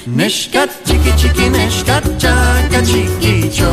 Neskat chiqui chiqui, neskat chaca chiquicho.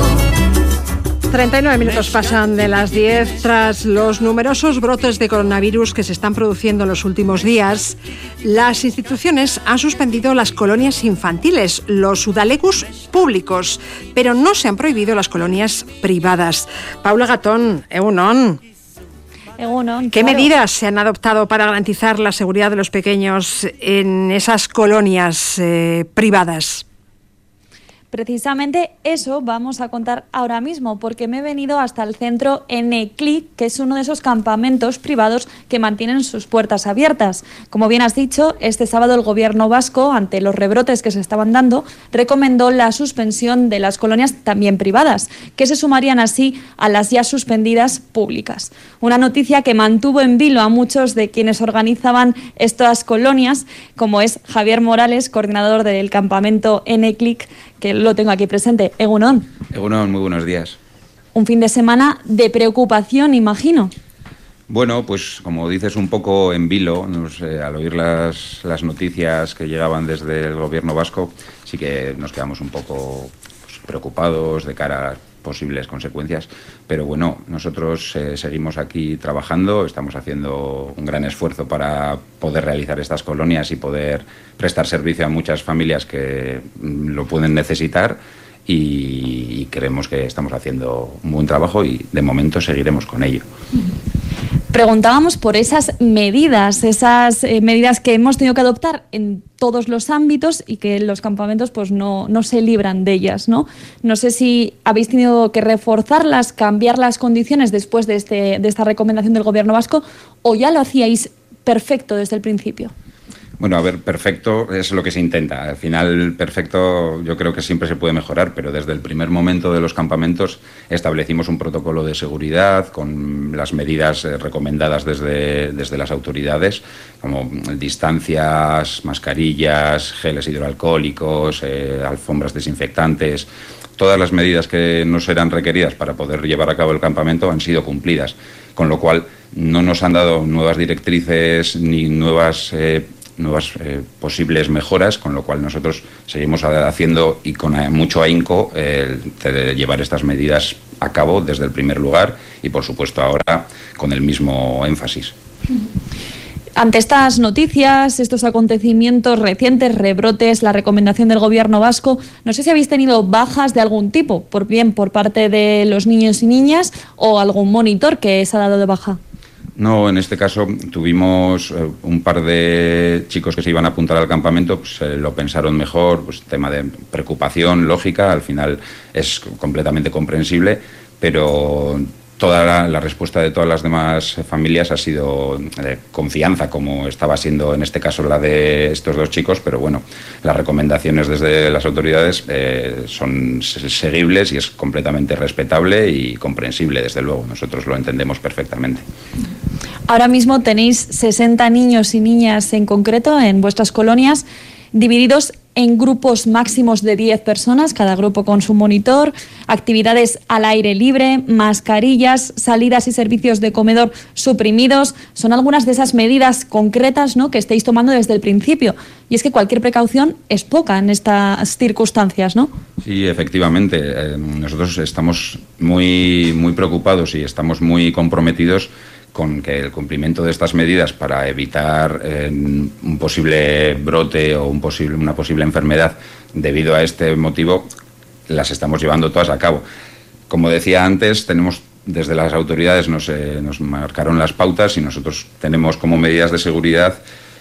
39 minutos pasan de las 10. Tras los numerosos brotes de coronavirus que se están produciendo en los últimos días, las instituciones han suspendido las colonias infantiles, los udalegus públicos, pero no se han prohibido las colonias privadas. Paula Gatón, Egunon. ¿Qué medidas se han adoptado para garantizar la seguridad de los pequeños en esas colonias privadas? Precisamente eso vamos a contar ahora mismo, porque me he venido hasta el centro Eneclic, que es uno de esos campamentos privados que mantienen sus puertas abiertas. Como bien has dicho, este sábado el gobierno vasco, ante los rebrotes que se estaban dando, recomendó la suspensión de las colonias también privadas, que se sumarían así a las ya suspendidas públicas. Una noticia que mantuvo en vilo a muchos de quienes organizaban estas colonias, como es Javier Morales, coordinador del campamento Eneclic, que lo tengo aquí presente. Egunon. Egunon, muy buenos días. Un fin de semana de preocupación, imagino. Bueno, pues como dices, un poco en vilo, al oír las noticias que llegaban desde el gobierno vasco, sí que nos quedamos un poco preocupados de cara a posibles consecuencias, pero bueno, nosotros seguimos aquí trabajando, estamos haciendo un gran esfuerzo para poder realizar estas colonias y poder prestar servicio a muchas familias que lo pueden necesitar, y creemos que estamos haciendo un buen trabajo y de momento seguiremos con ello. Preguntábamos por esas medidas que hemos tenido que adoptar en todos los ámbitos y que los campamentos pues no se libran de ellas, ¿no? No sé si habéis tenido que reforzarlas, cambiar las condiciones después de esta recomendación del gobierno vasco, o ya lo hacíais perfecto desde el principio. Bueno, a ver, perfecto es lo que se intenta. Al final, perfecto yo creo que siempre se puede mejorar, pero desde el primer momento de los campamentos establecimos un protocolo de seguridad con las medidas recomendadas desde las autoridades, como distancias, mascarillas, geles hidroalcohólicos, alfombras desinfectantes. Todas las medidas que nos eran requeridas para poder llevar a cabo el campamento han sido cumplidas, con lo cual no nos han dado nuevas directrices ni nuevas posibles mejoras, con lo cual nosotros seguimos haciendo y con mucho ahínco de llevar estas medidas a cabo desde el primer lugar y por supuesto ahora con el mismo énfasis. Ante estas noticias, estos acontecimientos recientes, rebrotes, la recomendación del gobierno vasco, no sé si habéis tenido bajas de algún tipo, por parte de los niños y niñas o algún monitor que se ha dado de baja. No, en este caso tuvimos un par de chicos que se iban a apuntar al campamento, pues lo pensaron mejor, pues tema de preocupación lógica, al final es completamente comprensible, pero toda la respuesta de todas las demás familias ha sido de confianza, como estaba siendo en este caso la de estos dos chicos, pero bueno, las recomendaciones desde las autoridades son seguibles y es completamente respetable y comprensible, desde luego, nosotros lo entendemos perfectamente. Ahora mismo tenéis 60 niños y niñas en concreto en vuestras colonias, divididos en grupos máximos de 10 personas, cada grupo con su monitor, actividades al aire libre, mascarillas, salidas y servicios de comedor suprimidos. Son algunas de esas medidas concretas, ¿no?, que estáis tomando desde el principio. Y es que cualquier precaución es poca en estas circunstancias, ¿no? Sí, efectivamente. Nosotros estamos muy preocupados y estamos muy comprometidos con que el cumplimiento de estas medidas para evitar un posible brote o una posible enfermedad debido a este motivo, las estamos llevando todas a cabo. Como decía antes, desde las autoridades nos marcaron las pautas y nosotros tenemos como medidas de seguridad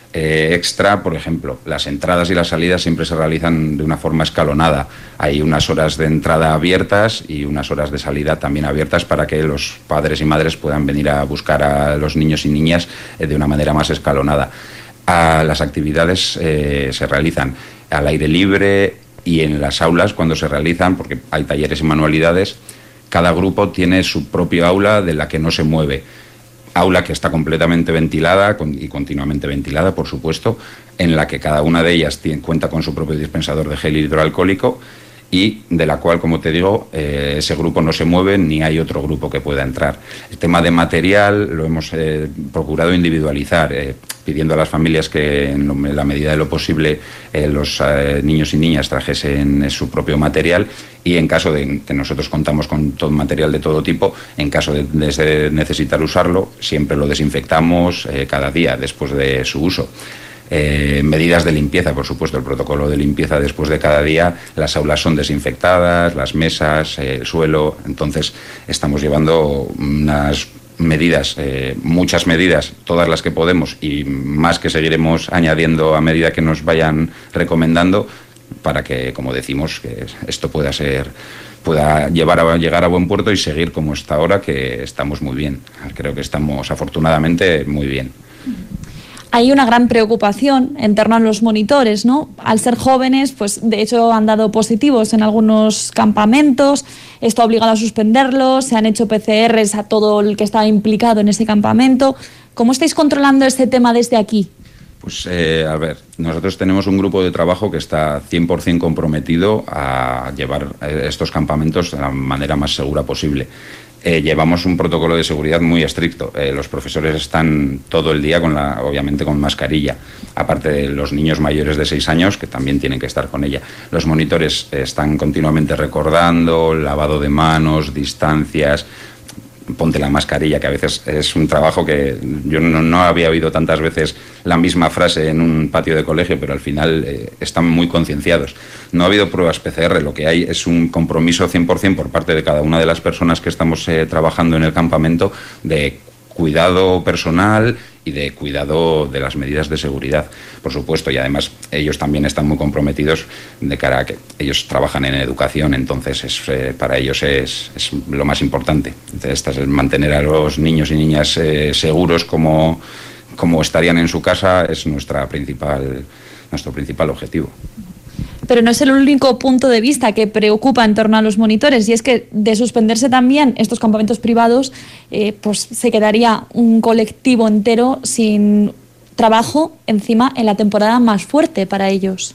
extra, por ejemplo, las entradas y las salidas siempre se realizan de una forma escalonada. Hay unas horas de entrada abiertas y unas horas de salida también abiertas para que los padres y madres puedan venir a buscar a los niños y niñas de una manera más escalonada. Las actividades se realizan al aire libre y en las aulas cuando se realizan, porque hay talleres y manualidades. Cada grupo tiene su propio aula de la que no se mueve. Aula que está completamente ventilada y continuamente ventilada, por supuesto, en la que cada una de ellas cuenta con su propio dispensador de gel hidroalcohólico y de la cual, como te digo, ese grupo no se mueve ni hay otro grupo que pueda entrar. El tema de material lo hemos procurado individualizar, pidiendo a las familias que en la medida de lo posible los niños y niñas trajesen su propio material, y en caso de que nosotros contamos con todo material de todo tipo, en caso de necesitar usarlo, siempre lo desinfectamos cada día después de su uso. Medidas de limpieza, por supuesto, el protocolo de limpieza después de cada día. Las aulas son desinfectadas, las mesas, el suelo. Entonces estamos llevando unas medidas, muchas medidas, todas las que podemos y más que seguiremos añadiendo a medida que nos vayan recomendando, para que, como decimos, que esto pueda llegar a buen puerto y seguir como está ahora, que estamos muy bien. Creo que estamos afortunadamente muy bien. Hay una gran preocupación en torno a los monitores, ¿no? Al ser jóvenes, pues de hecho han dado positivos en algunos campamentos, esto ha obligado a suspenderlos, se han hecho PCRs a todo el que estaba implicado en ese campamento. ¿Cómo estáis controlando este tema desde aquí? Pues a ver, nosotros tenemos un grupo de trabajo que está 100% comprometido a llevar estos campamentos de la manera más segura posible. Llevamos un protocolo de seguridad muy estricto. Los profesores están todo el día obviamente con mascarilla, aparte de los niños mayores de 6 años que también tienen que estar con ella. Los monitores están continuamente recordando, lavado de manos, distancias, ponte la mascarilla, que a veces es un trabajo que yo no había oído tantas veces la misma frase en un patio de colegio, pero al final están muy concienciados. No ha habido pruebas PCR, lo que hay es un compromiso 100% por parte de cada una de las personas que estamos trabajando en el campamento de cuidado personal y de cuidado de las medidas de seguridad, por supuesto, y además ellos también están muy comprometidos de cara a que ellos trabajan en educación, entonces para ellos es lo más importante. Entonces, es mantener a los niños y niñas seguros como estarían en su casa, es nuestro principal objetivo. Pero no es el único punto de vista que preocupa en torno a los monitores, y es que de suspenderse también estos campamentos privados, pues se quedaría un colectivo entero sin trabajo encima en la temporada más fuerte para ellos.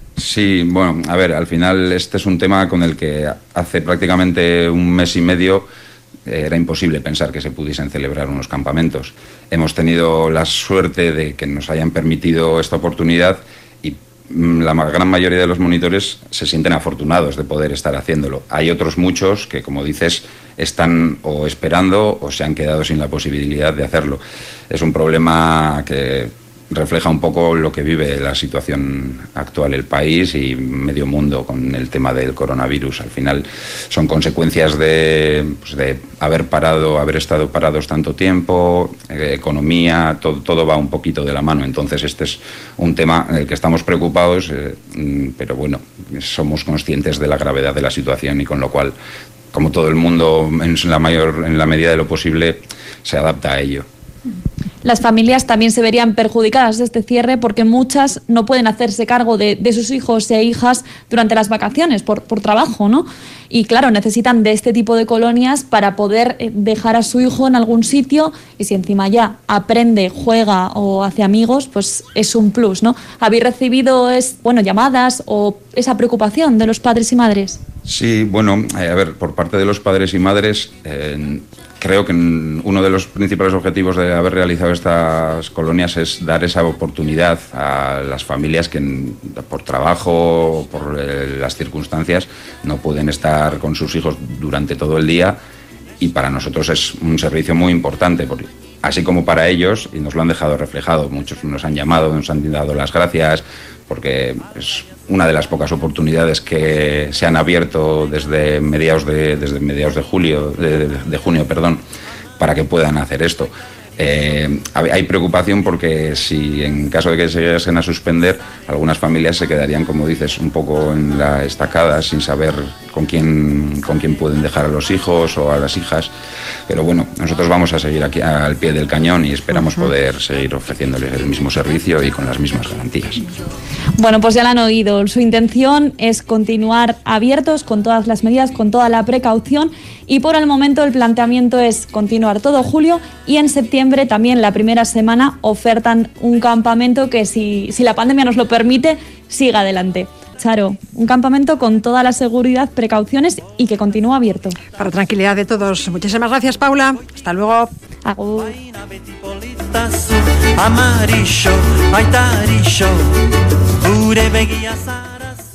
Sí, bueno, a ver, al final este es un tema con el que hace prácticamente un mes y medio era imposible pensar que se pudiesen celebrar unos campamentos. Hemos tenido la suerte de que nos hayan permitido esta oportunidad y la gran mayoría de los monitores se sienten afortunados de poder estar haciéndolo. Hay otros muchos que, como dices, están o esperando o se han quedado sin la posibilidad de hacerlo. Es un problema que refleja un poco lo que vive la situación actual el país y medio mundo con el tema del coronavirus. Al final son consecuencias de haber estado parados tanto tiempo, economía, todo va un poquito de la mano. Entonces este es un tema en el que estamos preocupados, pero bueno, somos conscientes de la gravedad de la situación y con lo cual, como todo el mundo, en la medida de lo posible, se adapta a ello. Las familias también se verían perjudicadas de este cierre porque muchas no pueden hacerse cargo de sus hijos e hijas durante las vacaciones por trabajo, ¿no? Y claro, necesitan de este tipo de colonias para poder dejar a su hijo en algún sitio, y si encima ya aprende, juega o hace amigos, pues es un plus, ¿no? ¿Habéis recibido llamadas o esa preocupación de los padres y madres? Sí, bueno, a ver, por parte de los padres y madres, creo que uno de los principales objetivos de haber realizado estas colonias es dar esa oportunidad a las familias que por trabajo o por las circunstancias no pueden estar con sus hijos durante todo el día, y para nosotros es un servicio muy importante, porque así como para ellos, y nos lo han dejado reflejado, muchos nos han llamado, nos han dado las gracias, porque es una de las pocas oportunidades que se han abierto desde mediados de junio, para que puedan hacer esto. Hay preocupación porque si en caso de que se llegasen a suspender, algunas familias se quedarían, como dices, un poco en la estacada, sin saber con quién pueden dejar a los hijos o a las hijas. Pero bueno, nosotros vamos a seguir aquí al pie del cañón y esperamos poder seguir ofreciéndoles el mismo servicio y con las mismas garantías. Bueno, pues ya lo han oído. Su intención es continuar abiertos con todas las medidas, con toda la precaución, y por el momento el planteamiento es continuar todo julio, y en septiembre también la primera semana ofertan un campamento que si la pandemia nos lo permite, siga adelante. Charo, un campamento con toda la seguridad, precauciones y que continúa abierto. Para tranquilidad de todos. Muchísimas gracias, Paula. Hasta luego. Agur. Amarillo, aitarillo, gure begia